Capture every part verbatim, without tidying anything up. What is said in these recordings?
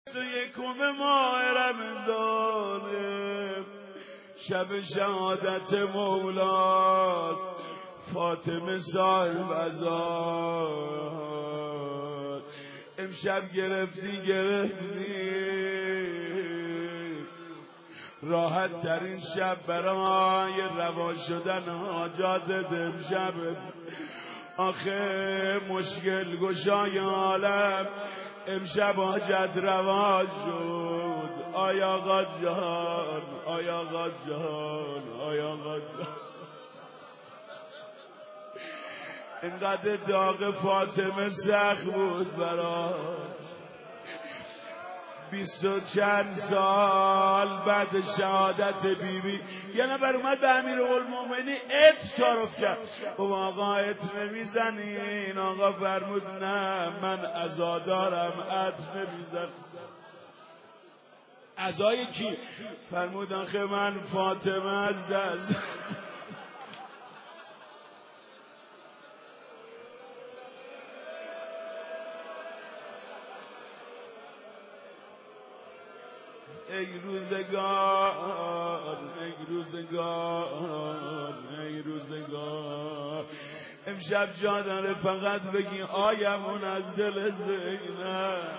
یکم ماه رمضان شب شهادت مولاست فاطمه صاحب ازاد امشب گرفتی گرفتی راحت ترین شب برای روا شدن حاجات امشب آخه مشکل گشای عالم امشب حاجت روا شد آیا آقا جان آیا آقا جان آیا آقا جان اینقدر داغ فاطمه سخت بود براش بیست و چند سال بعد شهادت بیبی یه نفر اومد به امیرالمومنین ات تعارف کرد او آقا ات نمیزنین آقا فرمود نه من عزادارم ات نمیزن عزای کی؟ فرمود آخه من فاطمه از دست ای روزگار ای روزگار ای روزگار امشب جا داره فقط بگی آیمون از دل زینب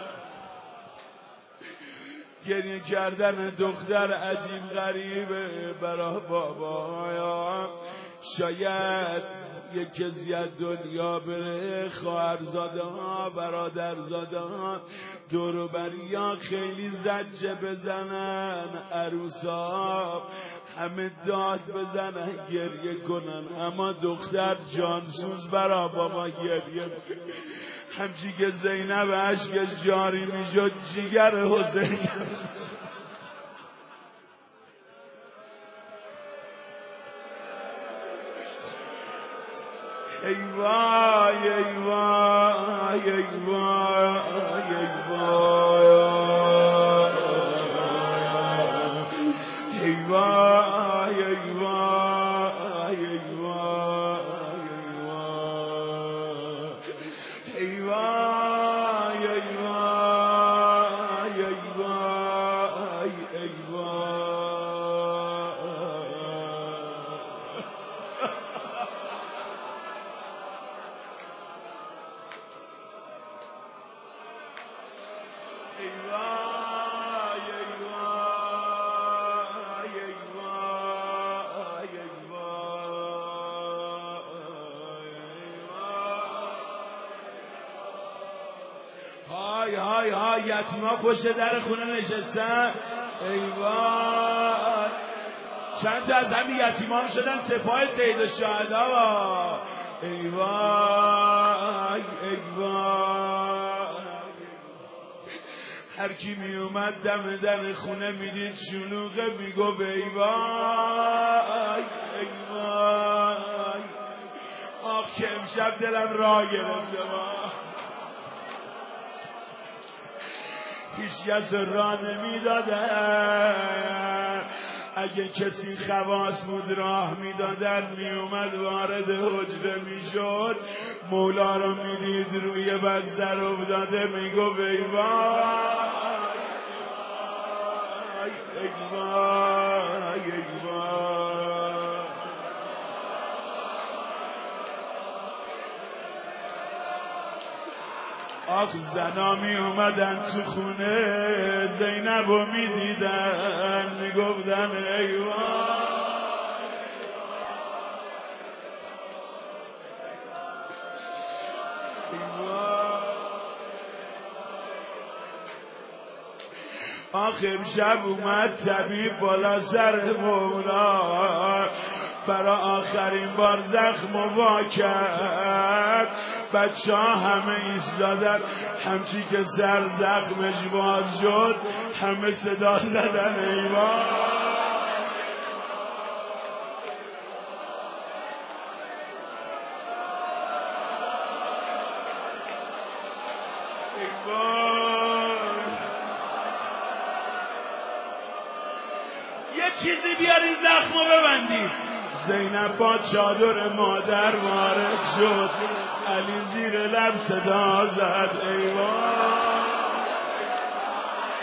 گریه کردن دختر عجیب غریبه برا بابایا شاید یک کسی از دنیا بره خواهرزاده ها برادرزاده ها دوروبری ها خیلی زجه بزنن عروسا همه داد بزنن گریه کنن اما دختر جانسوز برا بابا گریه همچی که زینب عشقش جاری میشد جیگر حسین ای وای ای وای ای وای ای وای ای وای ای وای ای وای ای وای ای وای ای های های های یتیما پشت در خونه نشستن ای وای چند تا از همین یتیمان شدن سپاه سید الشهدا ای وای ای وای هر کی می اومد دم در خونه میدید شلوغه میگو ای وای ای وای آخ که امشب دلم راه گرفته هیچ کس راه نمیدادن اگه کسی خواص بود راه میدادن میومد وارد حجره میشد مولا رو میدید روی بستر افتاده میگو ای وای ای وای ای وای آخ زنا می اومدن تو خونه زینب رو می دیدن می گفتن ای وای آخ امشب اومد طبیب بالا سر مولا برا آخرین بار زخم وا کرد بچه ها همه ایستادن همچی که سر زخمش باز شد همه صدا زدن ای وای ای وای یه چیزی بیاری زخمو ببندی زینب با چادر مادر وارد شد علی زیر لب صدا زد ای وای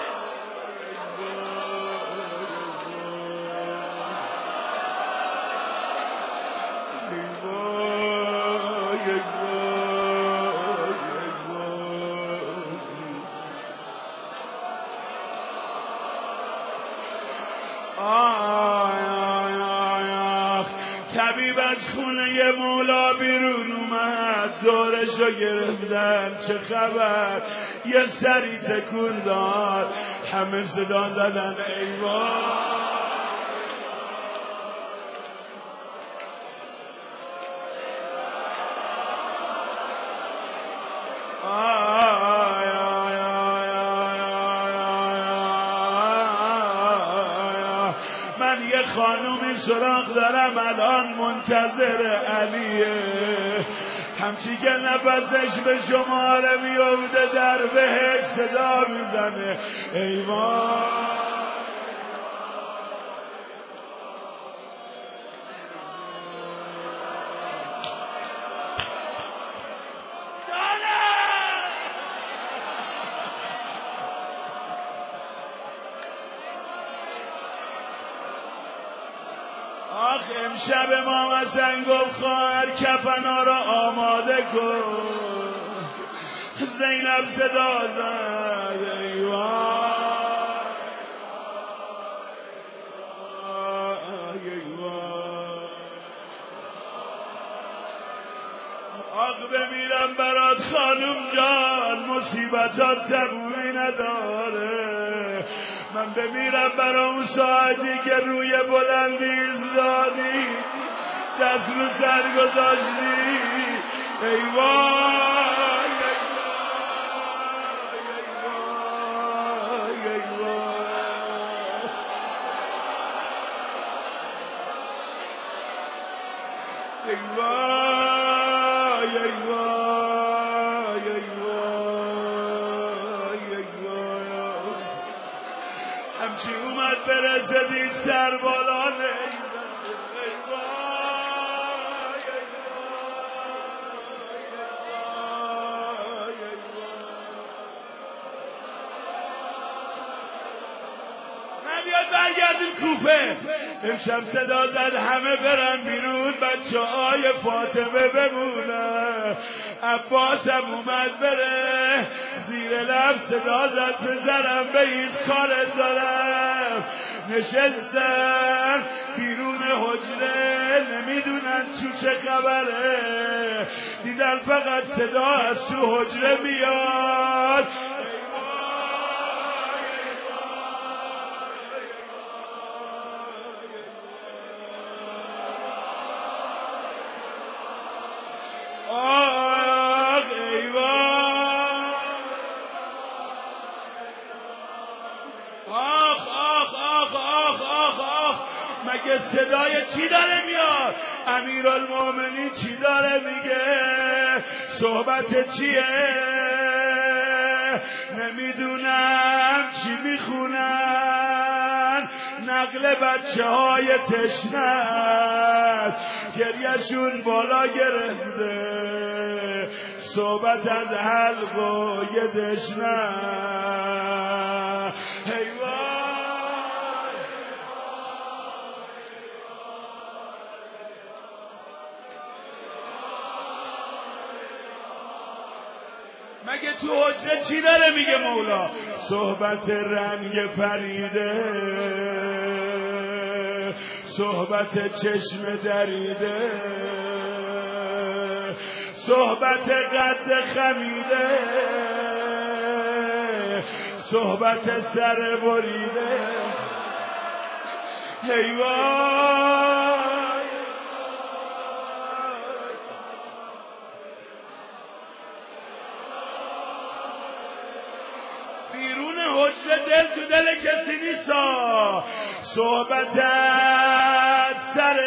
آی آی آی آخ طبیب از خونه مولا بیرون اومد دورشو گرفتن چه خبر یه سری تکون داد همه صدا زدن ای وای من یه خانومی سراغ دارم الان منتظر علیه همچی که نفسش به شماره میفته در بهش صدا میزنه ای وای آخ امشب ما مثلا گفت خواهر کفنا را آماده کن زینب صدا زد ای وای آخ بمیرم برات خانم جان مصیبتات تمومی نداره من بمیرم برا اون ساعتی که روی بلندی ایستادی دست رو سر گذاشتی ای وای ای وای ای وای ای وای ای وای ای وای همچی اومد برسه دید سر بالا نیزن ای وای ای وای ای وای نبیاد برگردیم کوفه امشب صدا زد همه برن بیرون بچه های فاطمه بمونن عباسم اومد بره زیر لب صدا زد پسرم بیست کارت دارم نشستن بیرون حجره نمیدونن تو چه خبره دیدن فقط صدا از تو حجره میاد آخ ای وای آخ آخ آخ آخ آخ آخ مگه صدای چی داره میاد امیرالمومنین چی داره میگه صحبت چیه نمیدونم چی میخونن نقل بچه های تشنه گریهشون بالا گرفته صحبت از حلق و یه دشنه مگه تو حجره چی داره میگه مولا صحبت رنگ فریده صحبت چشم دریده صحبت قد خمیده صحبت سر بریده ای وای بیرون حجره دل تو دل کسی نیستا صحبت از سر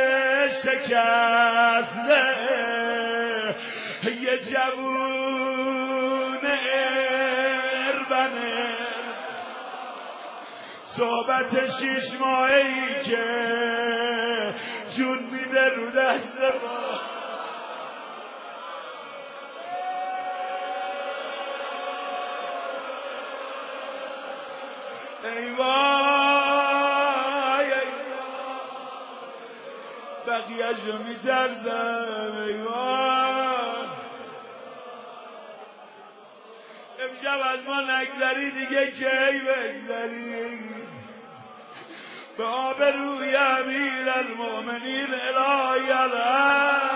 شکسته یه جوون اربنه صحبت شیش ماهی که جون میده رو دست ما ای وای ای بقیه‌شو میترسم ای وای امشب از ما نگذری دیگه کی بگذری به آبروی امیر المؤمنین الهی الحق